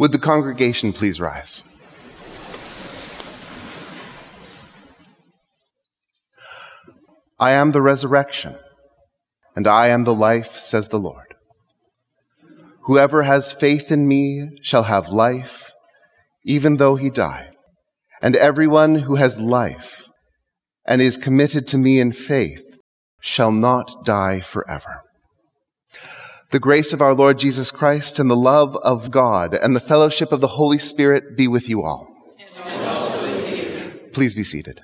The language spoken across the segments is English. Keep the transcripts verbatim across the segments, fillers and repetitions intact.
Would the congregation please rise? I am the resurrection, and I am the life, says the Lord. Whoever has faith in me shall have life, even though he die. And everyone who has life and is committed to me in faith shall not die forever. The grace of our Lord Jesus Christ and the love of God and the fellowship of the Holy Spirit be with you all. And also with you. Please be seated.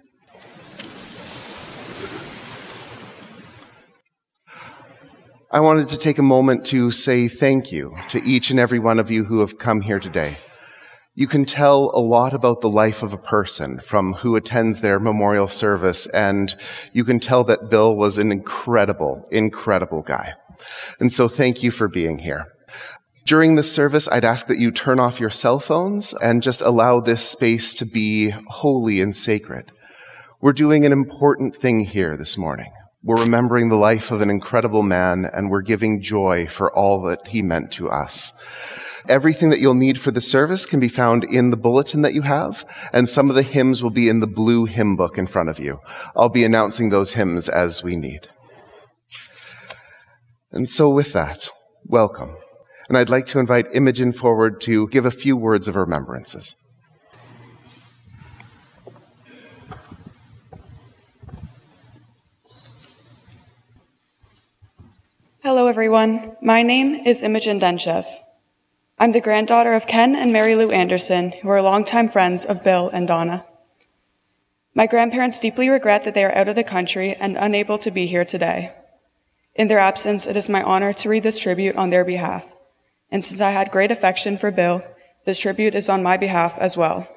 I wanted to take a moment to say thank you to each and every one of you who have come here today. You can tell a lot about the life of a person from who attends their memorial service, and you can tell that Bill was an incredible, incredible guy. And so thank you for being here. During this service, I'd ask that you turn off your cell phones and just allow this space to be holy and sacred. We're doing an important thing here this morning. We're remembering the life of an incredible man, and we're giving joy for all that he meant to us. Everything that you'll need for the service can be found in the bulletin that you have, and some of the hymns will be in the blue hymn book in front of you. I'll be announcing those hymns as we need. And so with that, welcome. And I'd like to invite Imogen forward to give a few words of remembrances. Hello, everyone. My name is Imogen Denchev. I'm the granddaughter of Ken and Mary Lou Anderson, who are longtime friends of Bill and Donna. My grandparents deeply regret that they are out of the country and unable to be here today. In their absence, it is my honor to read this tribute on their behalf. And since I had great affection for Bill, this tribute is on my behalf as well.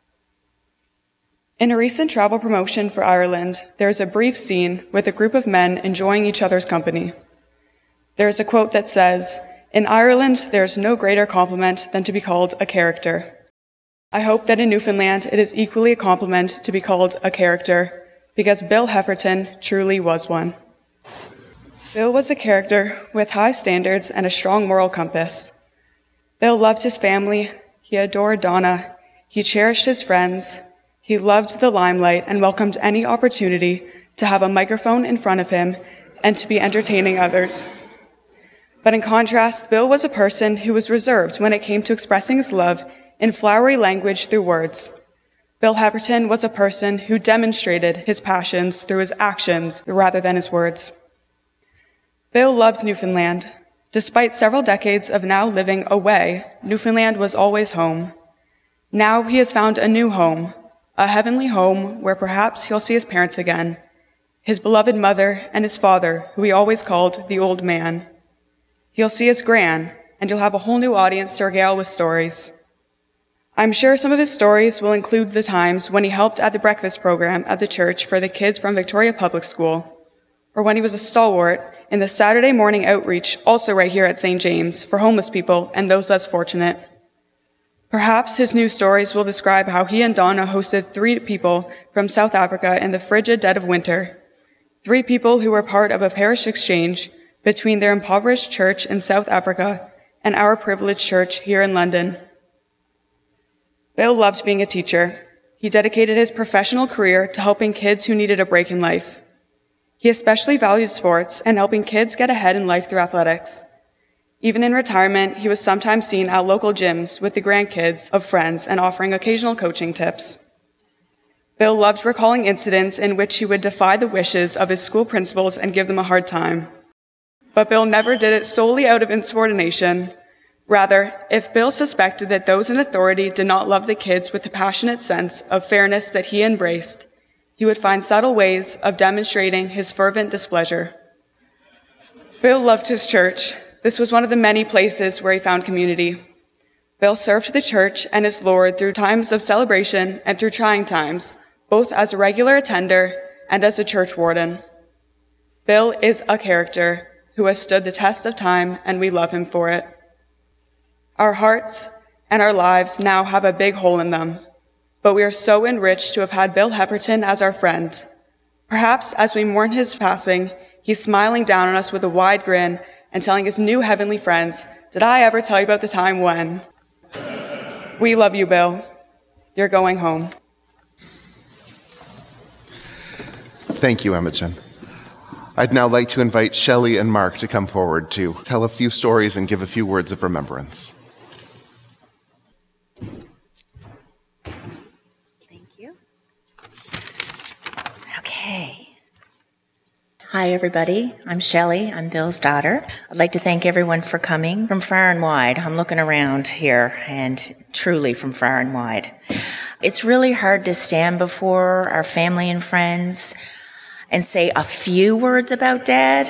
In a recent travel promotion for Ireland, there is a brief scene with a group of men enjoying each other's company. There is a quote that says, "In Ireland, there is no greater compliment than to be called a character." I hope that in Newfoundland, it is equally a compliment to be called a character, because Bill Hefferton truly was one. Bill was a character with high standards and a strong moral compass. Bill loved his family, he adored Donna, he cherished his friends, he loved the limelight and welcomed any opportunity to have a microphone in front of him and to be entertaining others. But in contrast, Bill was a person who was reserved when it came to expressing his love in flowery language through words. Bill Hefferton was a person who demonstrated his passions through his actions rather than his words. Bill loved Newfoundland. Despite several decades of now living away, Newfoundland was always home. Now he has found a new home, a heavenly home where perhaps he'll see his parents again, his beloved mother and his father, who he always called the old man. He'll see his gran, and you'll have a whole new audience to regale with stories. I'm sure some of his stories will include the times when he helped at the breakfast program at the church for the kids from Victoria Public School, or when he was a stalwart in the Saturday morning outreach, also right here at Saint James, for homeless people and those less fortunate. Perhaps his new stories will describe how he and Donna hosted three people from South Africa in the frigid dead of winter, three people who were part of a parish exchange between their impoverished church in South Africa and our privileged church here in London. Bill loved being a teacher. He dedicated his professional career to helping kids who needed a break in life. He especially valued sports and helping kids get ahead in life through athletics. Even in retirement, he was sometimes seen at local gyms with the grandkids of friends and offering occasional coaching tips. Bill loved recalling incidents in which he would defy the wishes of his school principals and give them a hard time. But Bill never did it solely out of insubordination. Rather, if Bill suspected that those in authority did not love the kids with the passionate sense of fairness that he embraced, he would find subtle ways of demonstrating his fervent displeasure. Bill loved his church. This was one of the many places where he found community. Bill served the church and his Lord through times of celebration and through trying times, both as a regular attender and as a church warden. Bill is a character who has stood the test of time, and we love him for it. Our hearts and our lives now have a big hole in them, but we are so enriched to have had Bill Hefferton as our friend. Perhaps as we mourn his passing, he's smiling down on us with a wide grin and telling his new heavenly friends, "Did I ever tell you about the time when?" We love you, Bill. You're going home. Thank you, Imogen. I'd now like to invite Shelley and Mark to come forward to tell a few stories and give a few words of remembrance. Thank you. Okay. Hi, everybody. I'm Shelley. I'm Bill's daughter. I'd like to thank everyone for coming from far and wide. I'm looking around here, and truly from far and wide. It's really hard to stand before our family and friends and say a few words about Dad.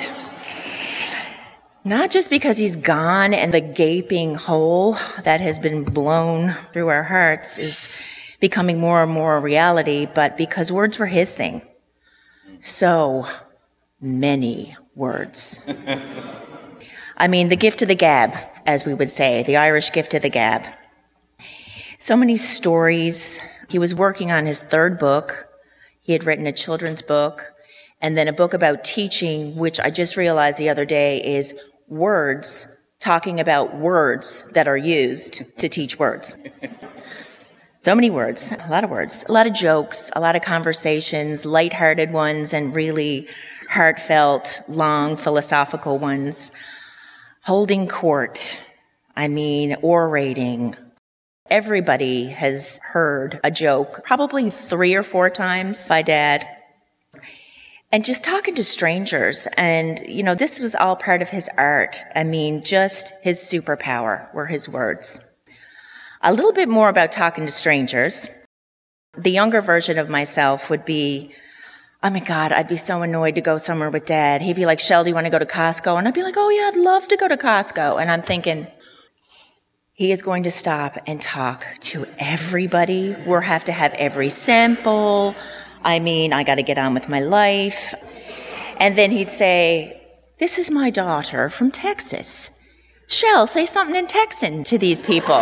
Not just because he's gone and the gaping hole that has been blown through our hearts is becoming more and more a reality, but because words were his thing. So many words. I mean, the gift of the gab, as we would say, the Irish gift of the gab. So many stories. He was working on his third book. He had written a children's book, and then a book about teaching, which I just realized the other day is words, talking about words that are used to teach words. So many words, a lot of words, a lot of jokes, a lot of conversations, lighthearted ones and really heartfelt, long, philosophical ones. Holding court, I mean, orating. Everybody has heard a joke, probably three or four times by Dad. And just talking to strangers. And, you know, this was all part of his art. I mean, just his superpower were his words. A little bit more about talking to strangers. The younger version of myself would be, oh my God, I'd be so annoyed to go somewhere with Dad. He'd be like, Shell, do you want to go to Costco? And I'd be like, oh yeah, I'd love to go to Costco. And I'm thinking, he is going to stop and talk to everybody. We'll have to have every sample. I mean, I got to get on with my life. And then he'd say, this is my daughter from Texas. Shell, say something in Texan to these people.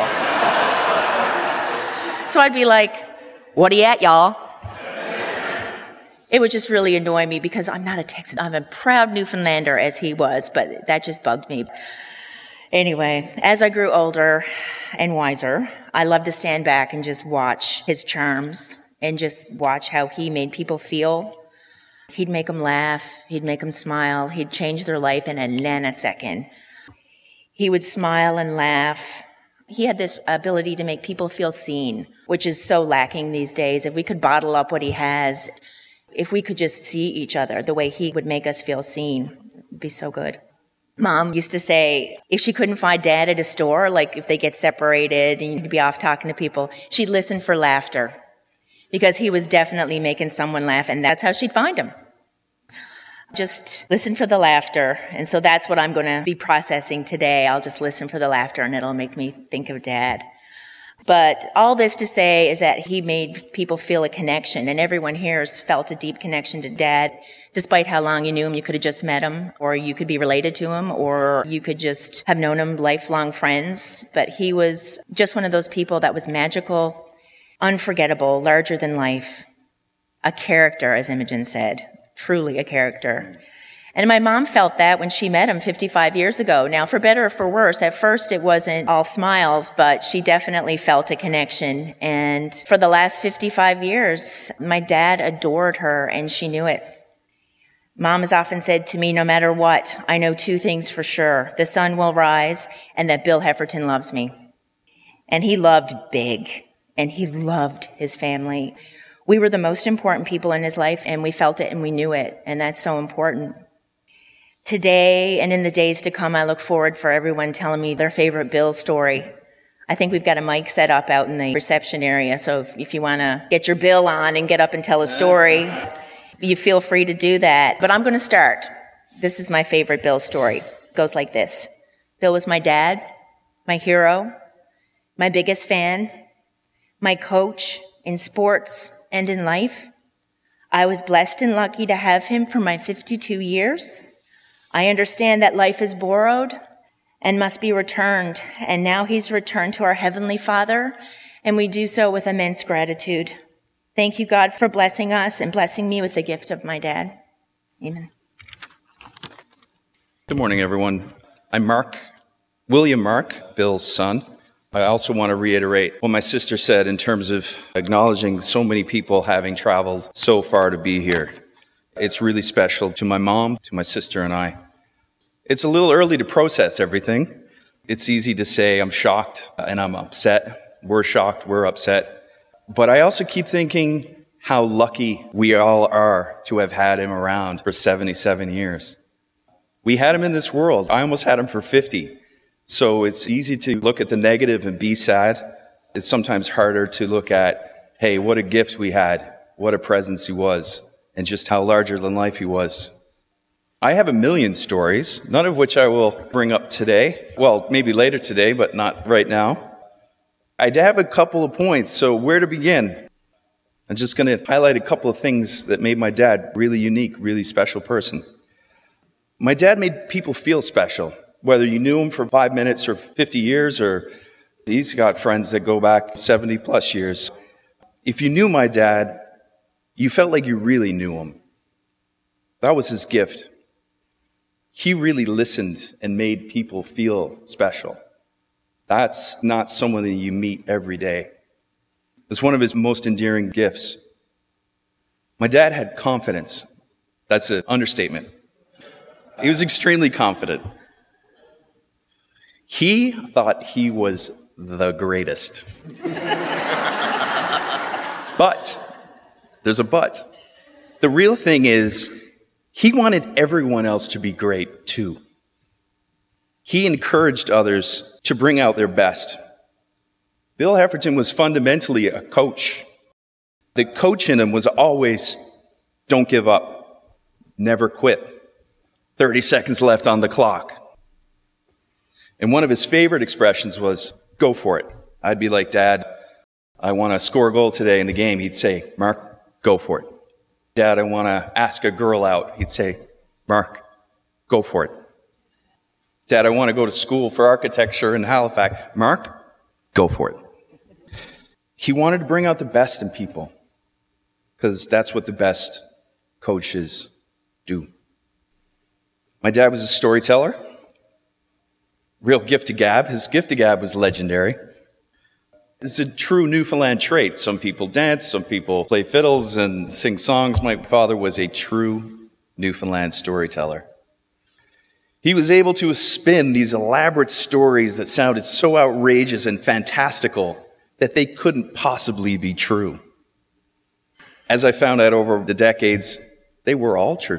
So I'd be like, what are you at, y'all? It would just really annoy me because I'm not a Texan. I'm a proud Newfoundlander, as he was, but that just bugged me. Anyway, as I grew older and wiser, I loved to stand back and just watch his charms and just watch how he made people feel. He'd make them laugh. He'd make them smile. He'd change their life in a nanosecond. He would smile and laugh. He had this ability to make people feel seen, which is so lacking these days. If we could bottle up what he has, if we could just see each other the way he would make us feel seen, it'd be so good. Mom used to say if she couldn't find Dad at a store, like if they get separated and you'd be off talking to people, she'd listen for laughter because he was definitely making someone laugh, and that's how she'd find him. Just listen for the laughter. And so that's what I'm going to be processing today. I'll just listen for the laughter, and it'll make me think of Dad. But all this to say is that he made people feel a connection, and everyone here has felt a deep connection to Dad. Despite how long you knew him, you could have just met him, or you could be related to him, or you could just have known him, lifelong friends. But he was just one of those people that was magical, unforgettable, larger than life. A character, as Imogen said, truly a character. And my mom felt that when she met him fifty-five years ago. Now, for better or for worse, at first it wasn't all smiles, but she definitely felt a connection. And for the last fifty-five years, my dad adored her, and she knew it. Mom has often said to me, no matter what, I know two things for sure. The sun will rise, and that Bill Hefferton loves me. And he loved big, and he loved his family. We were the most important people in his life, and we felt it and we knew it, and that's so important. Today and in the days to come, I look forward for everyone telling me their favorite Bill story. I think we've got a mic set up out in the reception area, so if, if you want to get your Bill on and get up and tell a story, you feel free to do that. But I'm going to start. This is my favorite Bill story. It goes like this. Bill was my dad, my hero, my biggest fan, my coach in sports and in life. I was blessed and lucky to have him for my fifty-two years. I understand that life is borrowed and must be returned, and now he's returned to our Heavenly Father, and we do so with immense gratitude. Thank you, God, for blessing us and blessing me with the gift of my dad. Amen. Good morning, everyone. I'm Mark, William Mark, Bill's son. I also want to reiterate what my sister said in terms of acknowledging so many people having traveled so far to be here. It's really special to my mom, to my sister, and I. It's a little early to process everything. It's easy to say I'm shocked and I'm upset. We're shocked, we're upset. But I also keep thinking how lucky we all are to have had him around for seventy-seven years. We had him in this world. I almost had him for fifty. So it's easy to look at the negative and be sad. It's sometimes harder to look at, hey, what a gift we had, what a presence he was, and just how larger than life he was. I have a million stories, none of which I will bring up today. Well, maybe later today, but not right now. I have a couple of points, so where to begin? I'm just going to highlight a couple of things that made my dad really unique, really special person. My dad made people feel special. Whether you knew him for five minutes or fifty years, or he's got friends that go back seventy plus years. If you knew my dad, you felt like you really knew him. That was his gift. He really listened and made people feel special. That's not someone that you meet every day. It's one of his most endearing gifts. My dad had confidence. That's an understatement. He was extremely confident. He thought he was the greatest. But, there's a but. The real thing is, he wanted everyone else to be great too. He encouraged others to bring out their best. Bill Hefferton was fundamentally a coach. The coach in him was always, don't give up, never quit, thirty seconds left on the clock. And one of his favorite expressions was, go for it. I'd be like, Dad, I want to score a goal today in the game. He'd say, Mark, go for it. Dad, I want to ask a girl out. He'd say, Mark, go for it. Dad, I want to go to school for architecture in Halifax. Mark, go for it. He wanted to bring out the best in people because that's what the best coaches do. My dad was a storyteller. Real gift to gab. His gift to gab was legendary. It's a true Newfoundland trait. Some people dance, some people play fiddles and sing songs. My father was a true Newfoundland storyteller. He was able to spin these elaborate stories that sounded so outrageous and fantastical that they couldn't possibly be true. As I found out over the decades, they were all true,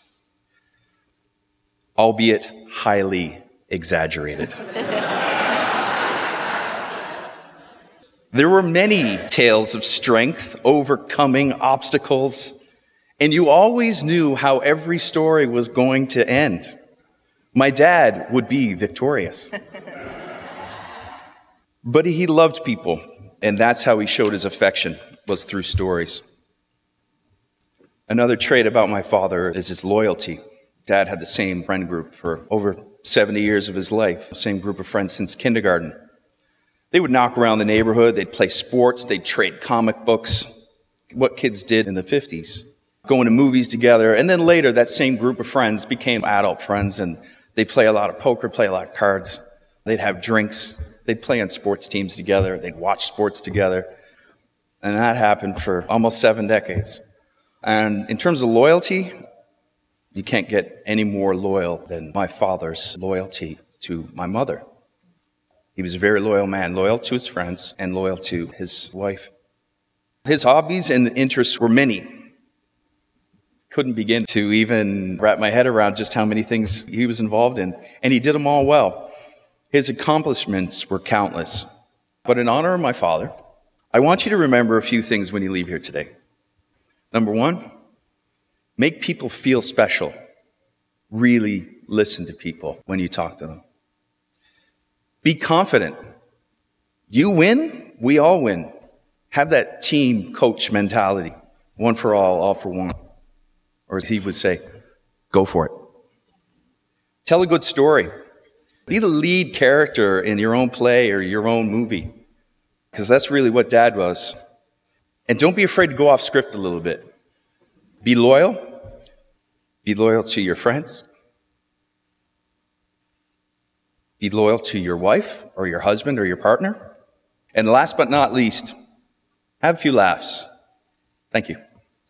albeit highly exaggerated. There were many tales of strength, overcoming obstacles, and you always knew how every story was going to end. My dad would be victorious. But he loved people, and that's how he showed his affection, was through stories. Another trait about my father is his loyalty. Dad had the same friend group for over seventy years of his life, the same group of friends since kindergarten. They would knock around the neighborhood, they'd play sports, they'd trade comic books, what kids did in the fifties, going to movies together, and then later that same group of friends became adult friends, and they'd play a lot of poker, play a lot of cards, they'd have drinks, they'd play on sports teams together, they'd watch sports together, and that happened for almost seven decades. And in terms of loyalty, you can't get any more loyal than my father's loyalty to my mother. He was a very loyal man, loyal to his friends and loyal to his wife. His hobbies and interests were many. Couldn't begin to even wrap my head around just how many things he was involved in, and he did them all well. His accomplishments were countless. But in honor of my father, I want you to remember a few things when you leave here today. Number one, make people feel special. Really listen to people when you talk to them. Be confident. You win, we all win. Have that team coach mentality. One for all, all for one. Or as he would say, go for it. Tell a good story. Be the lead character in your own play or your own movie. Because that's really what Dad was. And don't be afraid to go off script a little bit. Be loyal. Be loyal to your friends. Be loyal to your wife or your husband or your partner. And last but not least, have a few laughs. Thank you.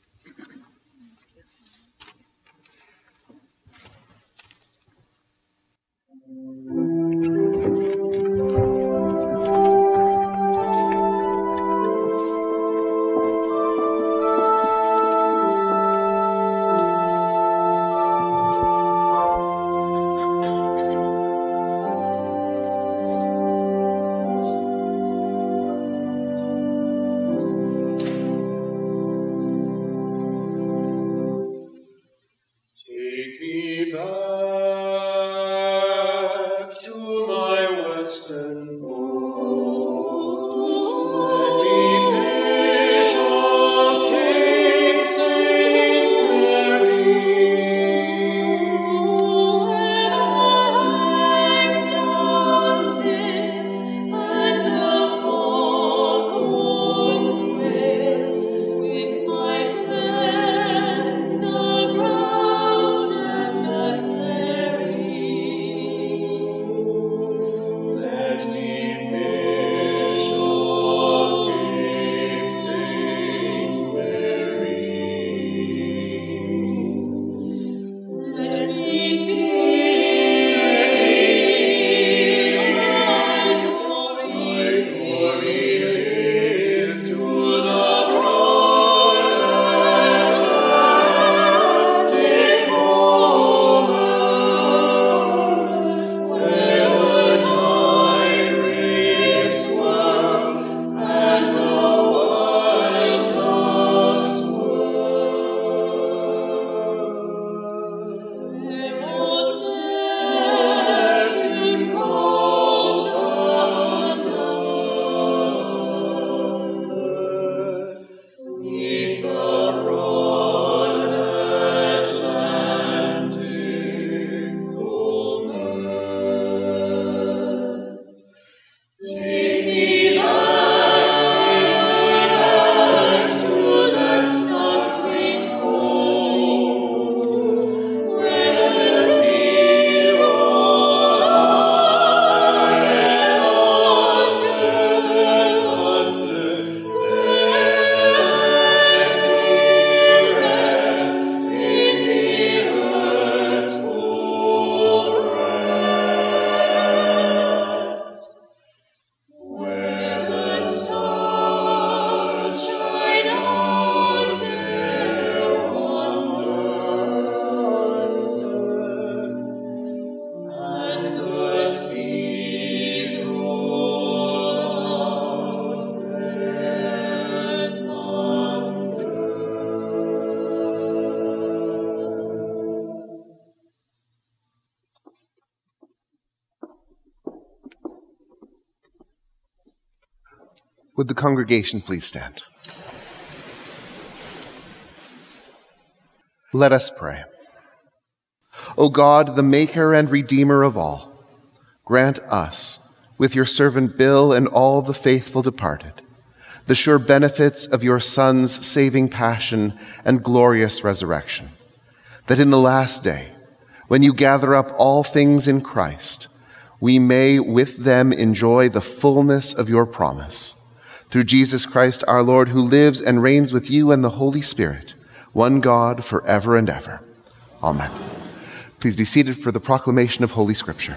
Would the congregation please stand? Let us pray. O God, the maker and redeemer of all, grant us, with your servant Bill and all the faithful departed, the sure benefits of your Son's saving passion and glorious resurrection, that in the last day, when you gather up all things in Christ, we may with them enjoy the fullness of your promise. Through Jesus Christ our Lord, who lives and reigns with you and the Holy Spirit, one God, forever and ever. Amen. Please be seated for the proclamation of Holy Scripture.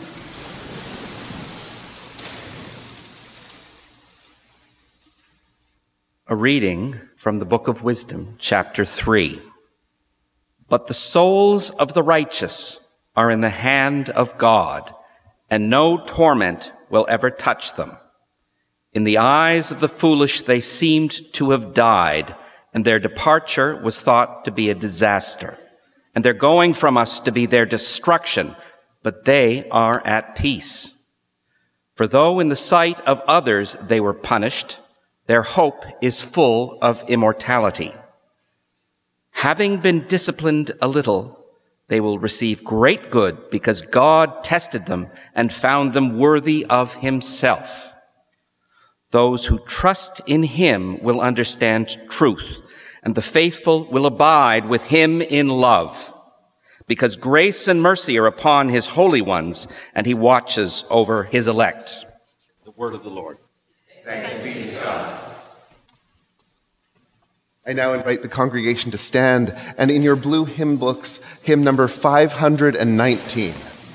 A reading from the Book of Wisdom, chapter three. But the souls of the righteous are in the hand of God, and no torment will ever touch them. In the eyes of the foolish they seemed to have died, and their departure was thought to be a disaster, and their going from us to be their destruction, but they are at peace. For though in the sight of others they were punished, their hope is full of immortality. Having been disciplined a little, they will receive great good, because God tested them and found them worthy of himself. Those who trust in him will understand truth, and the faithful will abide with him in love. because grace and mercy are upon his holy ones, and he watches over his elect. The word of the Lord. Thanks be to God. I now invite the congregation to stand, and in your blue hymn books, hymn number five hundred nineteen.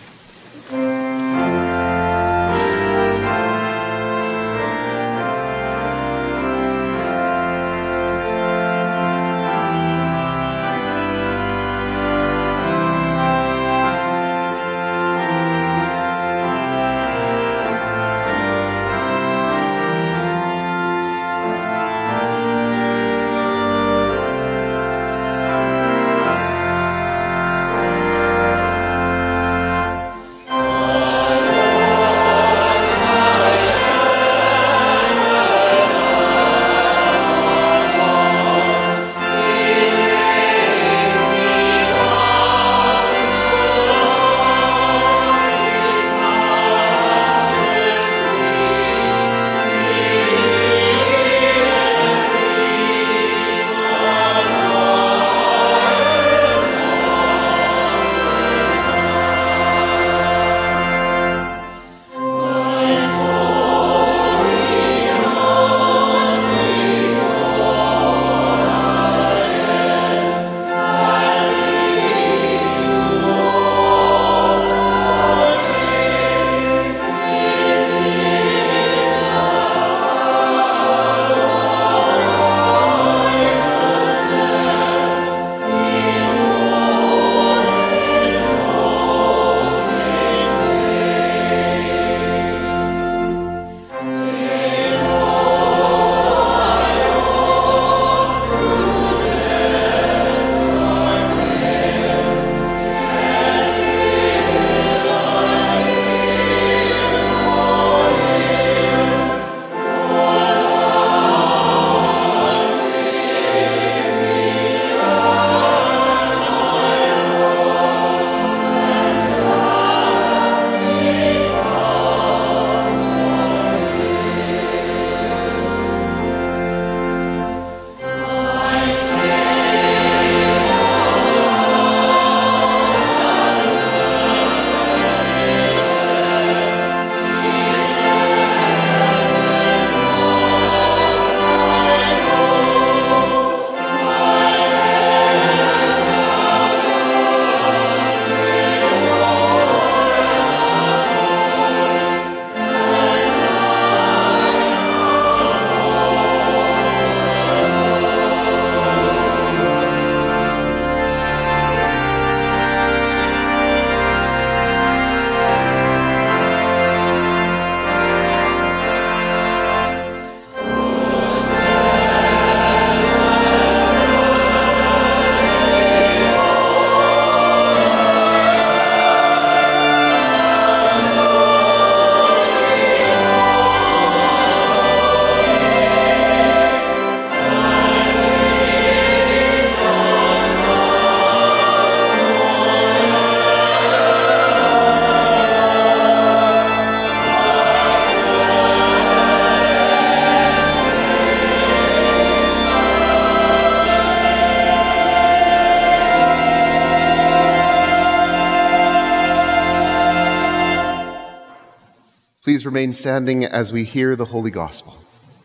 Please remain standing as we hear the Holy Gospel.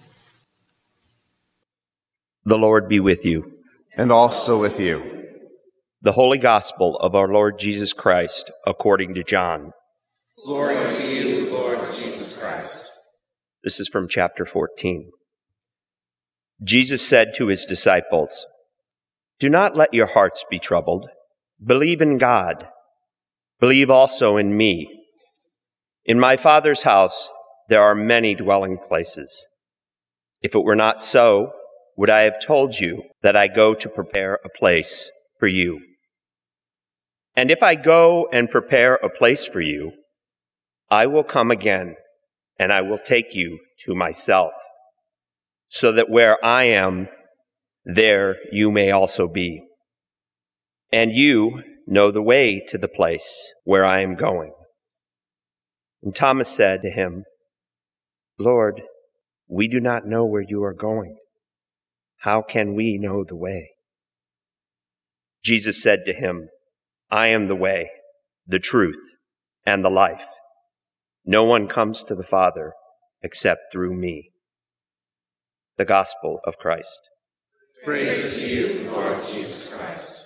The Lord be with you. And also with you. The Holy Gospel of our Lord Jesus Christ, according to John. Glory to you, Lord Jesus Christ. This is from chapter fourteen. Jesus said to his disciples, "Do not let your hearts be troubled. Believe in God. Believe also in me. In my Father's house there are many dwelling places. If it were not so, would I have told you that I go to prepare a place for you? And if I go and prepare a place for you, I will come again, and I will take you to myself, so that where I am, there you may also be. And you know the way to the place where I am going." And Thomas said to him, "Lord, we do not know where you are going. How can we know the way?" Jesus said to him, I am the way, the truth, and the life. No one comes to the Father except through me. The Gospel of Christ. Praise to you, Lord Jesus Christ.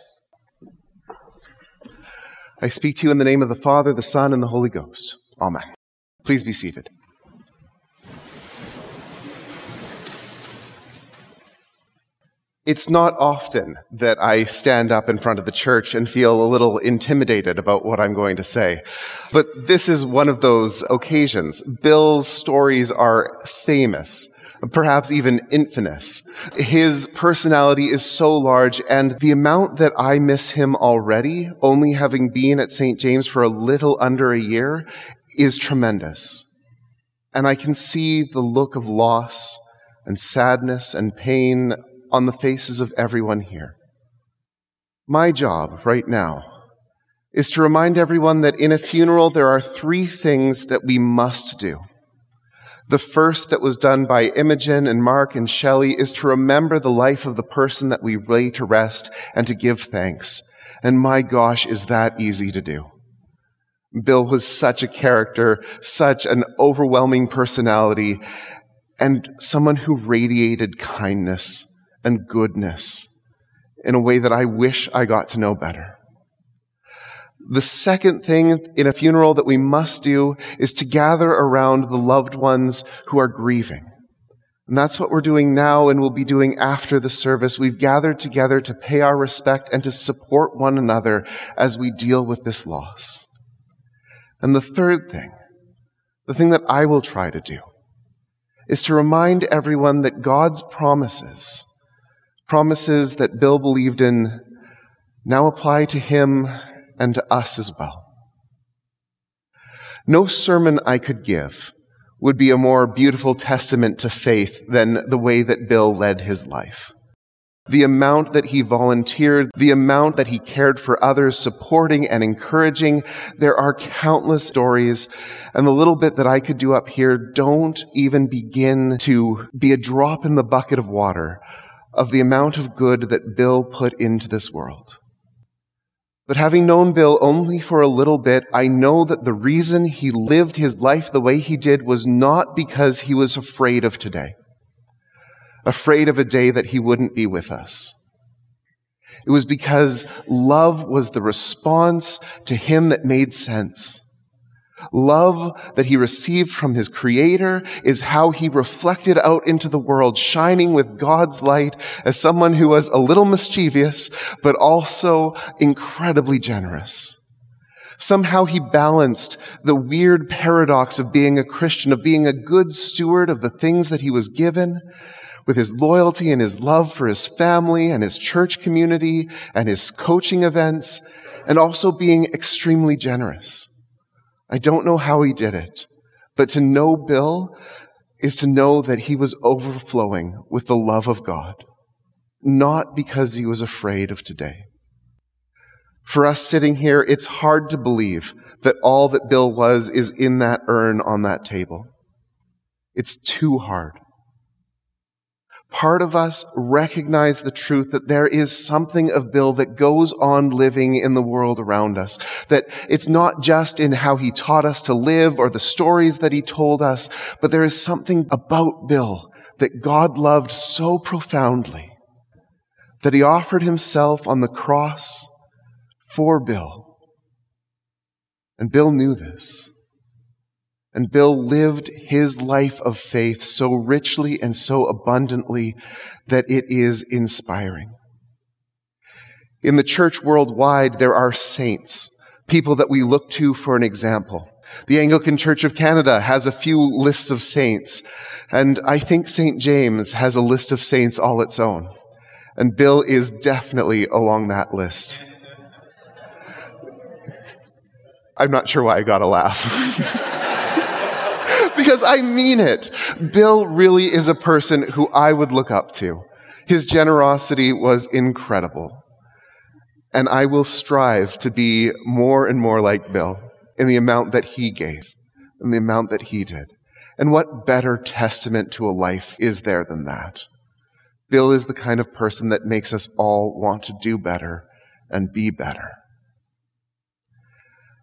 I speak to you in the name of the Father, the Son, and the Holy Ghost. Amen. Please be seated. It's not often that I stand up in front of the church and feel a little intimidated about what I'm going to say. But this is one of those occasions. Bill's stories are famous, perhaps even infamous. His personality is so large, and the amount that I miss him already, only having been at Saint James for a little under a year, is tremendous. And I can see the look of loss and sadness and pain on the faces of everyone here. My job right now is to remind everyone that in a funeral there are three things that we must do. The first, that was done by Imogen and Mark and Shelley, is to remember the life of the person that we lay to rest and to give thanks. And my gosh, is that easy to do. Bill was such a character, such an overwhelming personality, and someone who radiated kindness and goodness in a way that I wish I got to know better. The second thing in a funeral that we must do is to gather around the loved ones who are grieving. And that's what we're doing now and will be doing after the service. We've gathered together to pay our respect and to support one another as we deal with this loss. And the third thing, the thing that I will try to do, is to remind everyone that God's promises, promises that Bill believed in, now apply to him and to us as well. No sermon I could give would be a more beautiful testament to faith than the way that Bill led his life. The amount that he volunteered, the amount that he cared for others, supporting and encouraging. There are countless stories, and the little bit that I could do up here don't even begin to be a drop in the bucket of water of the amount of good that Bill put into this world. But having known Bill only for a little bit, I know that the reason he lived his life the way he did was not because he was afraid of today, afraid of a day that he wouldn't be with us. It was because love was the response to him that made sense. Love that he received from his Creator is how he reflected out into the world, shining with God's light as someone who was a little mischievous, but also incredibly generous. Somehow he balanced the weird paradox of being a Christian, of being a good steward of the things that he was given, with his loyalty and his love for his family and his church community and his coaching events, and also being extremely generous. I don't know how he did it, but to know Bill is to know that he was overflowing with the love of God, not because he was afraid of today. For us sitting here, it's hard to believe that all that Bill was is in that urn on that table. It's too hard. Part of us recognize the truth that there is something of Bill that goes on living in the world around us, that it's not just in how he taught us to live or the stories that he told us, but there is something about Bill that God loved so profoundly that he offered himself on the cross for Bill. And Bill knew this. And Bill lived his life of faith so richly and so abundantly that it is inspiring. In the church worldwide, there are saints, people that we look to for an example. The Anglican Church of Canada has a few lists of saints, and I think Saint James has a list of saints all its own. And Bill is definitely along that list. I'm not sure why I got a laugh. Because I mean it. Bill really is a person who I would look up to. His generosity was incredible. And I will strive to be more and more like Bill in the amount that he gave, in the amount that he did. And what better testament to a life is there than that? Bill is the kind of person that makes us all want to do better and be better.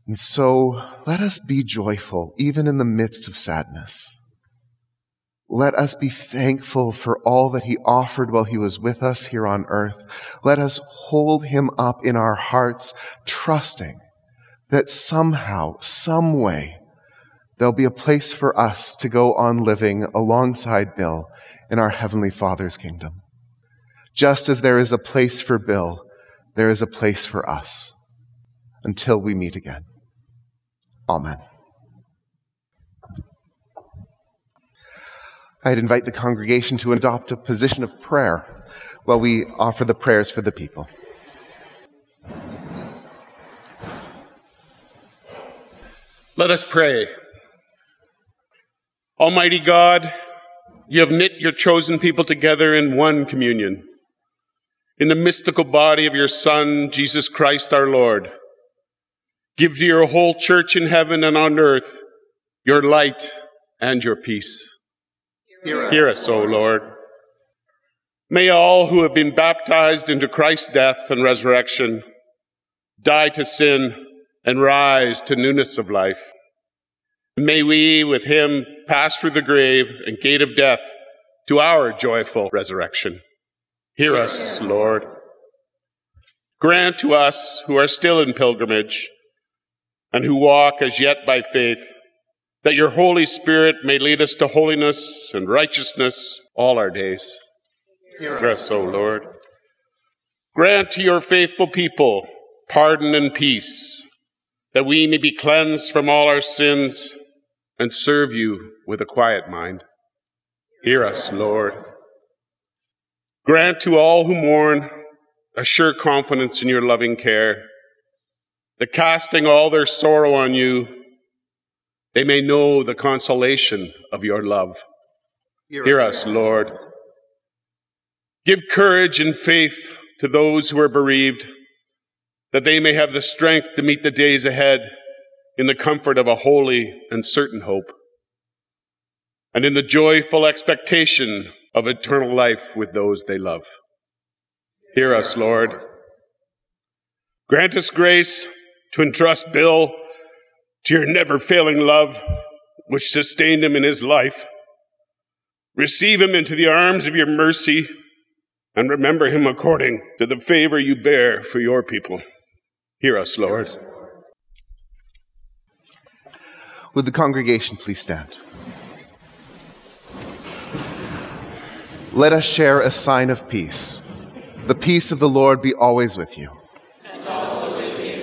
And so let us be joyful, even in the midst of sadness. Let us be thankful for all that he offered while he was with us here on earth. Let us hold him up in our hearts, trusting that somehow, some way, there'll be a place for us to go on living alongside Bill in our Heavenly Father's kingdom. Just as there is a place for Bill, there is a place for us until we meet again. Amen. I'd invite the congregation to adopt a position of prayer while we offer the prayers for the people. Let us pray. Almighty God, you have knit your chosen people together in one communion, in the mystical body of your Son, Jesus Christ our Lord. Give to your whole church in heaven and on earth your light and your peace. Hear us, Hear us, O Lord. May all who have been baptized into Christ's death and resurrection die to sin and rise to newness of life. And may we, with him, pass through the grave and gate of death to our joyful resurrection. Hear us, Lord. Grant to us who are still in pilgrimage and who walk as yet by faith, that your Holy Spirit may lead us to holiness and righteousness all our days. Hear us, O Lord. Grant to your faithful people pardon and peace, that we may be cleansed from all our sins and serve you with a quiet mind. Hear us, Lord. Grant to all who mourn a sure confidence in your loving care, that casting all their sorrow on you, they may know the consolation of your love. Hear, Hear us, Lord. Give courage and faith to those who are bereaved, that they may have the strength to meet the days ahead in the comfort of a holy and certain hope, and in the joyful expectation of eternal life with those they love. Hear us, Lord. Grant us grace to entrust Bill to your never-failing love, which sustained him in his life. Receive him into the arms of your mercy, and remember him according to the favor you bear for your people. Hear us, Lord. Would the congregation please stand? Let us share a sign of peace. The peace of the Lord be always with you. And also with you.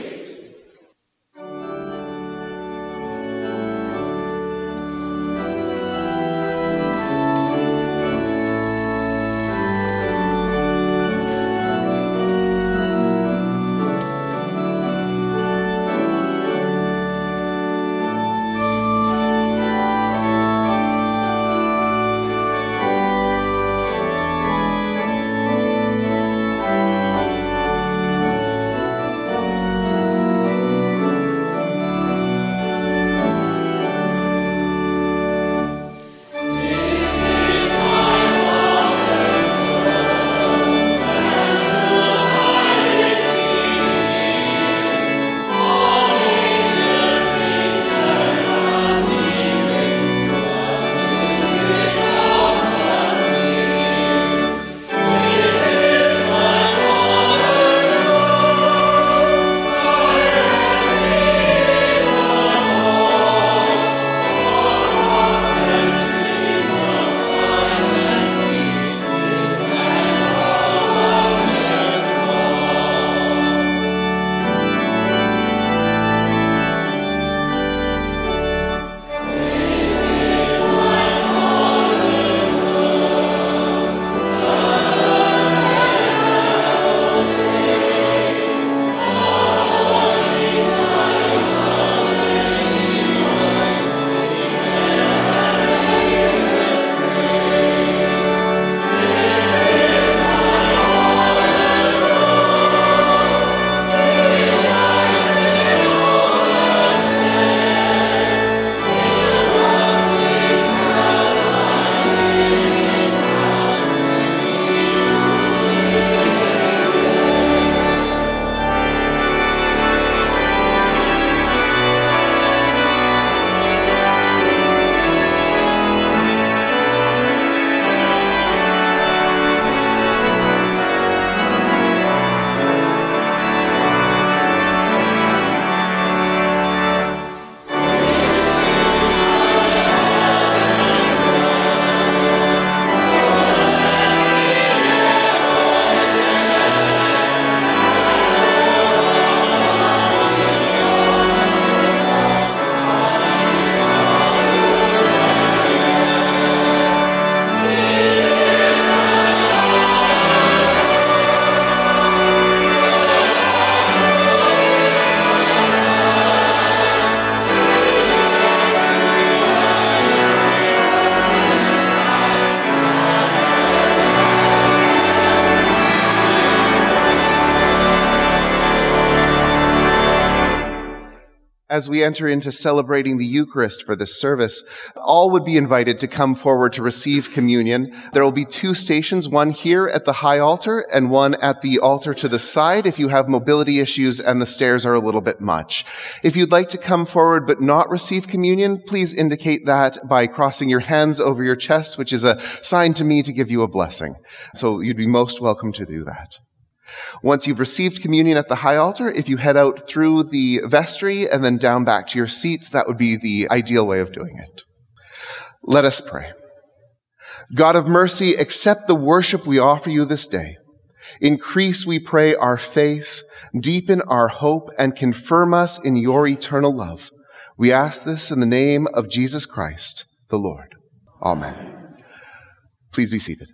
As we enter into celebrating the Eucharist for this service, all would be invited to come forward to receive communion. There will be two stations, one here at the high altar and one at the altar to the side if you have mobility issues and the stairs are a little bit much. If you'd like to come forward but not receive communion, please indicate that by crossing your hands over your chest, which is a sign to me to give you a blessing. So you'd be most welcome to do that. Once you've received communion at the high altar, if you head out through the vestry and then down back to your seats, that would be the ideal way of doing it. Let us pray. God of mercy, accept the worship we offer you this day. Increase, we pray, our faith, deepen our hope, and confirm us in your eternal love. We ask this in the name of Jesus Christ, the Lord. Amen. Please be seated.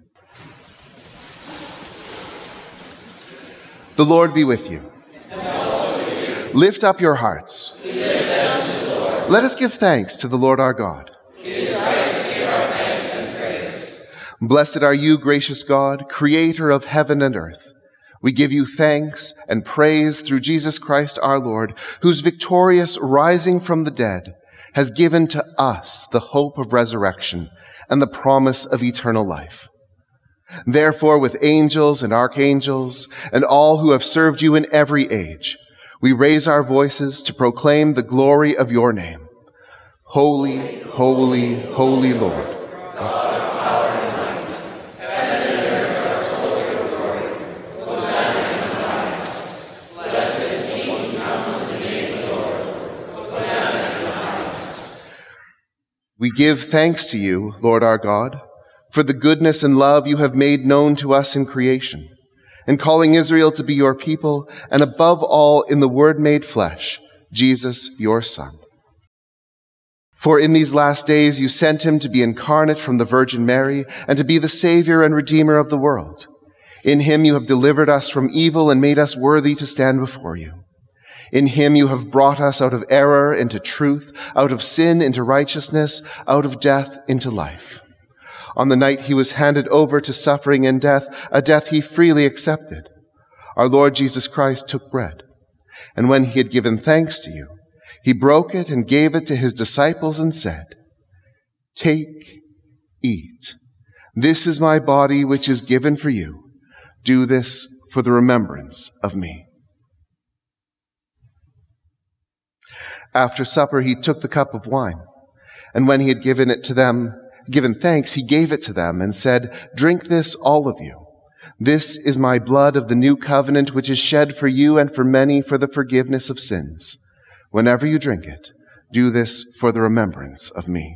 The Lord be with you. Lift up your hearts. Let us give thanks to the Lord our God. It is right to give our thanks and praise. Blessed are you, gracious God, creator of heaven and earth. We give you thanks and praise through Jesus Christ our Lord, whose victorious rising from the dead has given to us the hope of resurrection and the promise of eternal life. Therefore, with angels and archangels and all who have served you in every age, we raise our voices to proclaim the glory of your name. Holy, holy, holy Lord, God of power and might, heaven and earth are full of your glory. Hosanna in the highest. Blessed is he who comes in the name of the Lord. Hosanna in the highest. We give thanks to you, Lord our God, for the goodness and love you have made known to us in creation, and calling Israel to be your people, and above all in the Word made flesh, Jesus, your Son. For in these last days you sent him to be incarnate from the Virgin Mary, and to be the Savior and Redeemer of the world. In him you have delivered us from evil and made us worthy to stand before you. In him you have brought us out of error into truth, out of sin into righteousness, out of death into life. On the night he was handed over to suffering and death, a death he freely accepted, our Lord Jesus Christ took bread. And when he had given thanks to you, he broke it and gave it to his disciples and said, "Take, eat. This is my body which is given for you. Do this for the remembrance of me." After supper, he took the cup of wine, and when he had given it to them, given thanks, he gave it to them and said, "Drink this, all of you. This is my blood of the new covenant, which is shed for you and for many for the forgiveness of sins. Whenever you drink it, do this for the remembrance of me."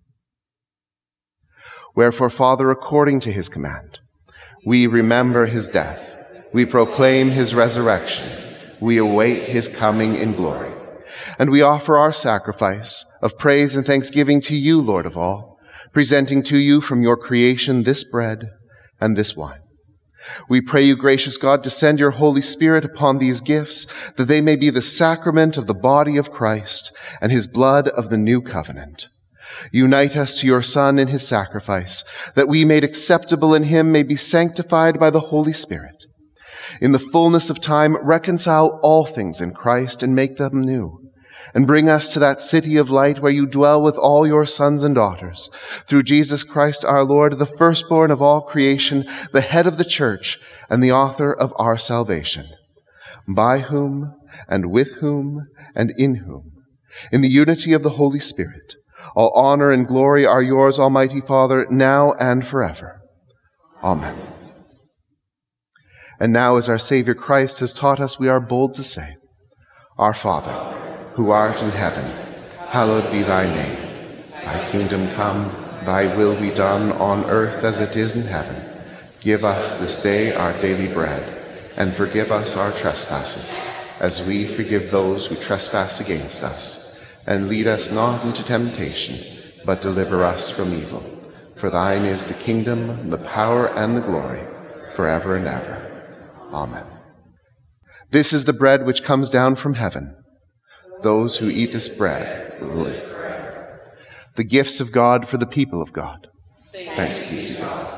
Wherefore, Father, according to his command, we remember his death. We proclaim his resurrection. We await his coming in glory. And we offer our sacrifice of praise and thanksgiving to you, Lord of all, presenting to you from your creation this bread and this wine. We pray you, gracious God, to send your Holy Spirit upon these gifts, that they may be the sacrament of the body of Christ and his blood of the new covenant. Unite us to your Son in his sacrifice, that we, made acceptable in him, may be sanctified by the Holy Spirit. In the fullness of time, reconcile all things in Christ and make them new. And bring us to that city of light where you dwell with all your sons and daughters, through Jesus Christ our Lord, the firstborn of all creation, the head of the church, and the author of our salvation, by whom, and with whom, and in whom, in the unity of the Holy Spirit, all honor and glory are yours, Almighty Father, now and forever. Amen. And now, as our Savior Christ has taught us, we are bold to say, Our Father, who art in heaven, hallowed be thy name. Thy kingdom come, thy will be done on earth as it is in heaven. Give us this day our daily bread, and forgive us our trespasses, as we forgive those who trespass against us. And lead us not into temptation, but deliver us from evil. For thine is the kingdom, the power, and the glory, forever and ever. Amen. This is the bread which comes down from heaven. Those who eat this bread will live forever. The gifts of God for the people of God. Thanks be to God.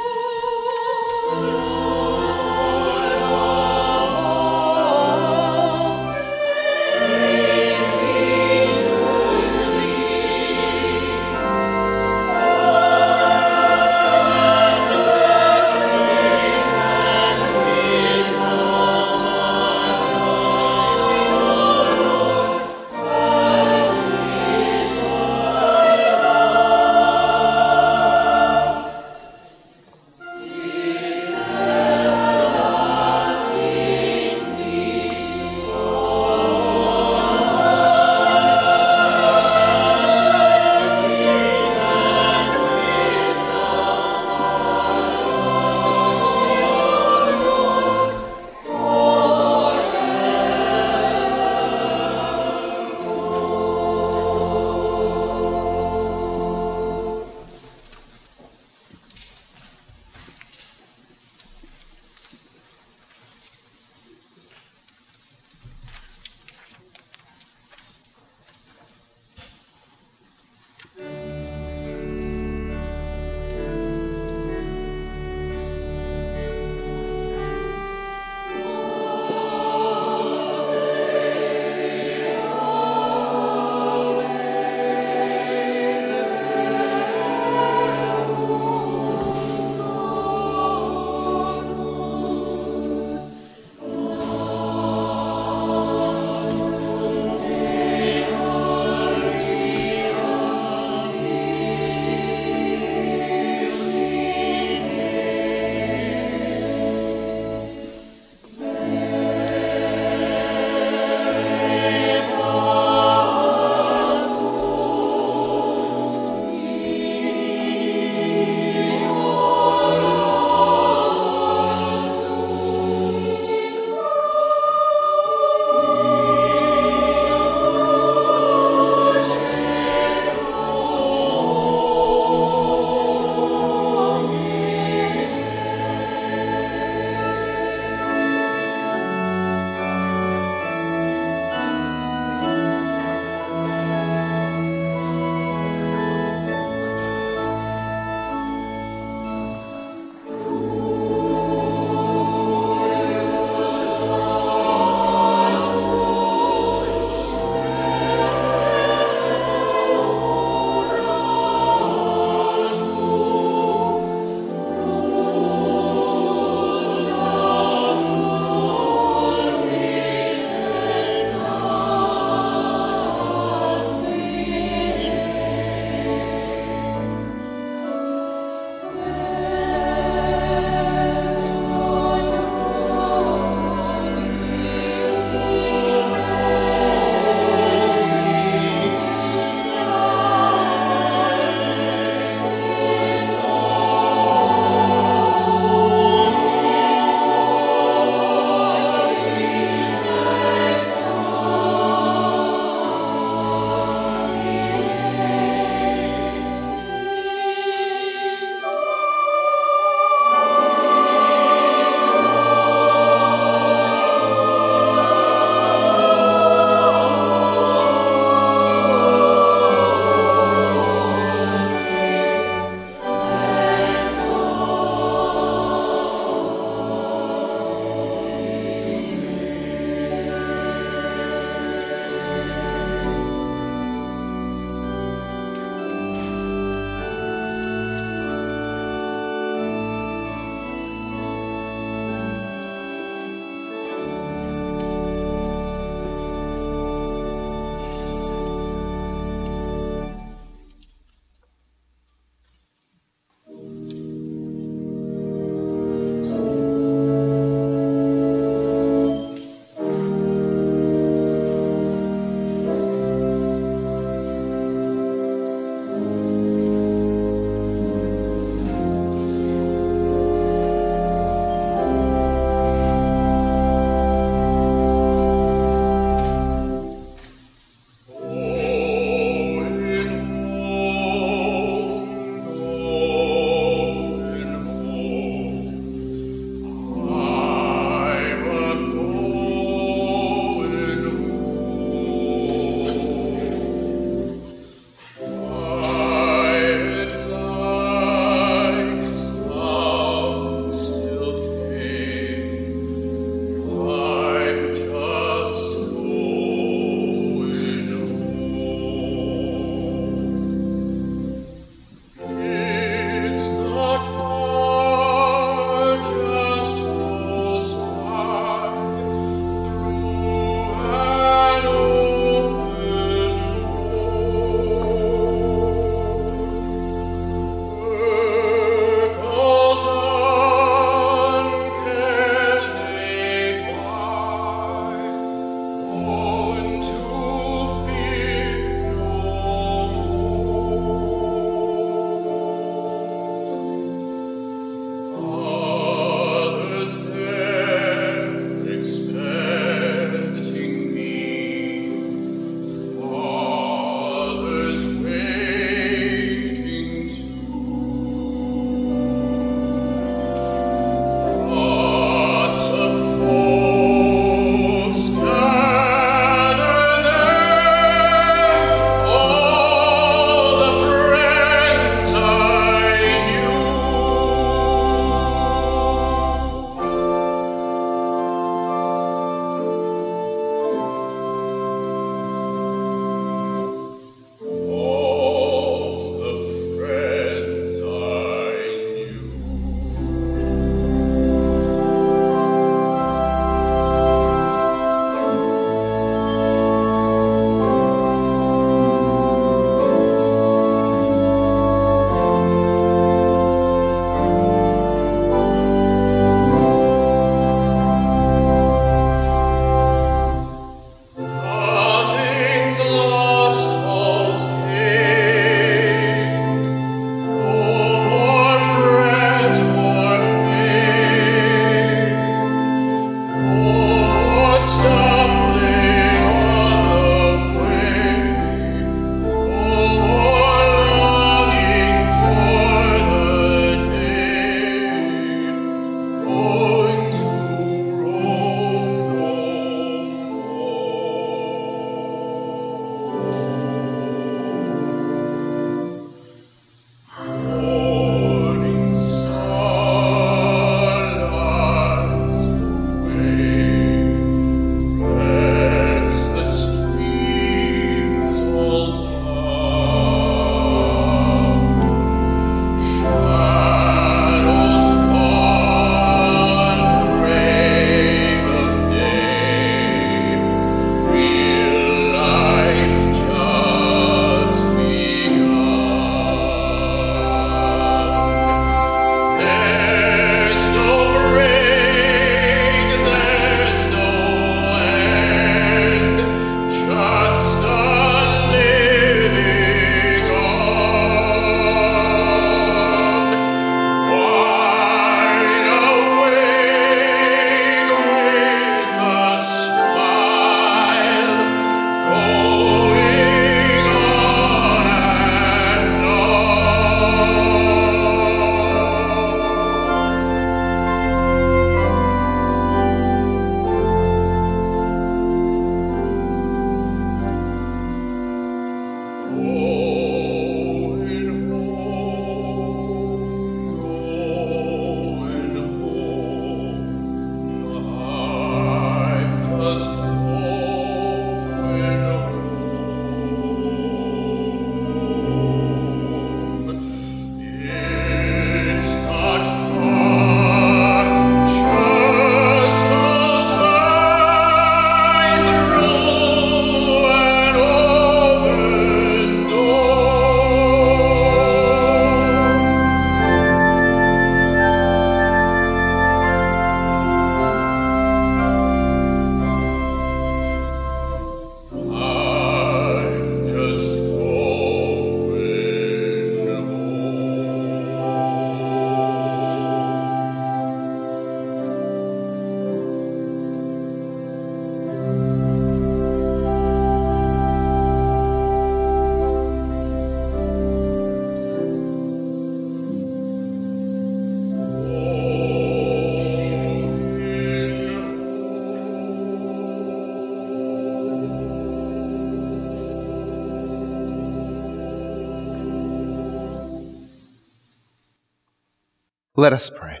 Let us pray.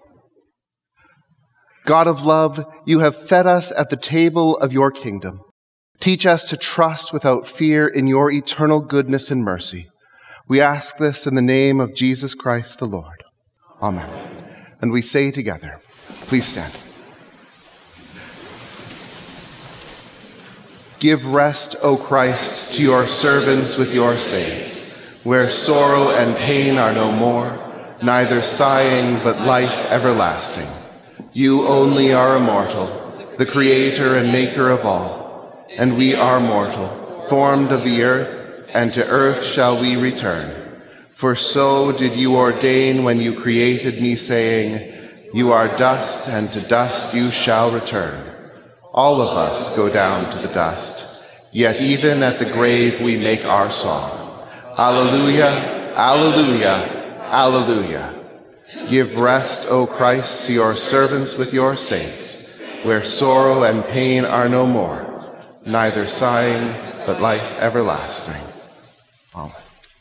God of love, you have fed us at the table of your kingdom. Teach us to trust without fear in your eternal goodness and mercy. We ask this in the name of Jesus Christ the Lord. Amen. And we say together, please stand. Give rest, O Christ, to your servants with your saints, where sorrow and pain are no more, neither sighing but life everlasting. You only are immortal, the creator and maker of all, and we are mortal, formed of the earth, and to earth shall we return. For so did you ordain when you created me, saying, you are dust, and to dust you shall return. All of us go down to the dust, yet even at the grave we make our song. Alleluia, alleluia, alleluia. Give rest, O Christ, to your servants with your saints, where sorrow and pain are no more, neither sighing, but life everlasting. Amen.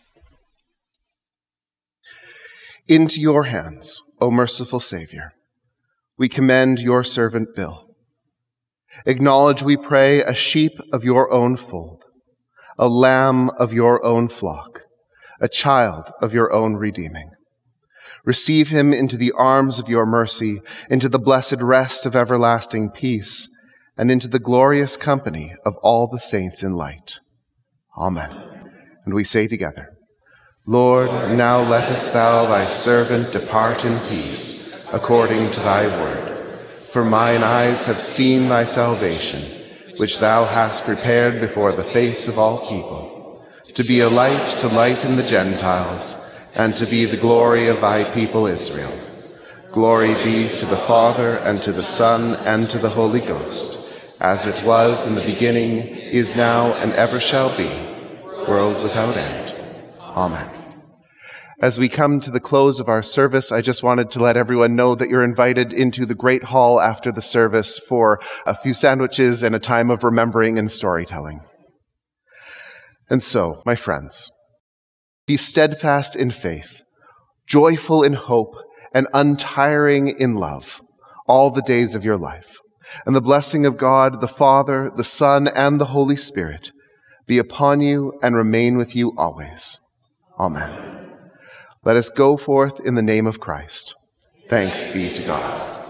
Into your hands, O merciful Savior, we commend your servant Bill. Acknowledge, we pray, a sheep of your own fold, a lamb of your own flock, a child of your own redeeming. Receive him into the arms of your mercy, into the blessed rest of everlasting peace, and into the glorious company of all the saints in light. Amen. And we say together, Lord, now lettest thou thy servant depart in peace, according to thy word. For mine eyes have seen thy salvation, which thou hast prepared before the face of all people, to be a light to lighten the Gentiles, and to be the glory of thy people Israel. Glory be to the Father, and to the Son, and to the Holy Ghost, as it was in the beginning, is now, and ever shall be, world without end. Amen. As we come to the close of our service, I just wanted to let everyone know that you're invited into the Great Hall after the service for a few sandwiches and a time of remembering and storytelling. And so, my friends, be steadfast in faith, joyful in hope, and untiring in love all the days of your life. And the blessing of God, the Father, the Son, and the Holy Spirit be upon you and remain with you always. Amen. Let us go forth in the name of Christ. Thanks be to God.